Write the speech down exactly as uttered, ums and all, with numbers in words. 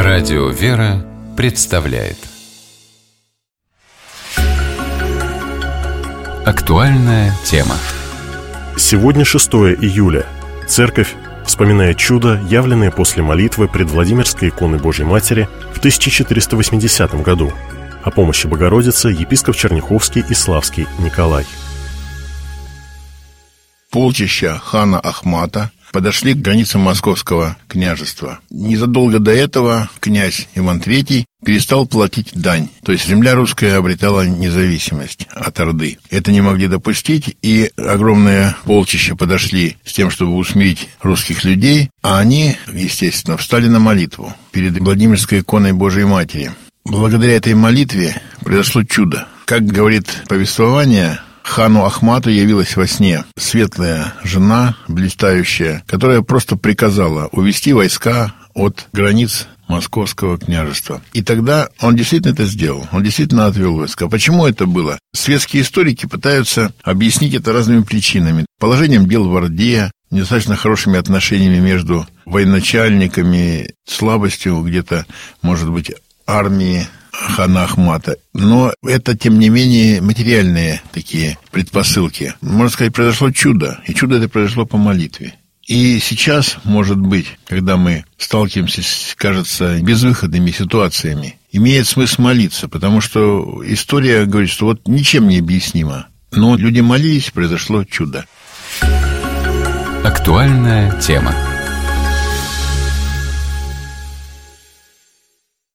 Радио «Вера» представляет актуальная тема. Сегодня шестое июля. Церковь вспоминает чудо, явленное после молитвы пред Владимирской иконой Божьей Матери в тысяча четыреста восьмидесятом году. О помощи Богородицы епископ Черняховский и Славский Николай. Полчища хана Ахмата подошли к границам Московского княжества. Незадолго до этого князь Иван Третий перестал платить дань. То есть земля русская обретала независимость от Орды. Это не могли допустить, и огромное полчище подошли с тем, чтобы усмирить русских людей, а они, естественно, встали на молитву перед Владимирской иконой Божией Матери. Благодаря этой молитве произошло чудо. Как говорит повествование, хану Ахмату явилась во сне светлая жена, блистающая, которая просто приказала увести войска от границ Московского княжества. И тогда он действительно это сделал. Он действительно отвел войска. Почему это было? Светские историки пытаются объяснить это разными причинами. Положением дел в Орде, недостаточно хорошими отношениями между военачальниками, слабостью где-то, может быть, армии хана Ахмата. Но это, тем не менее, материальные такие предпосылки. Можно сказать, произошло чудо. И чудо это произошло по молитве. И сейчас, может быть, когда мы сталкиваемся с, кажется, безвыходными ситуациями, имеет смысл молиться, потому что история говорит, что вот ничем не объяснимо. Но люди молились, произошло чудо. Актуальная тема.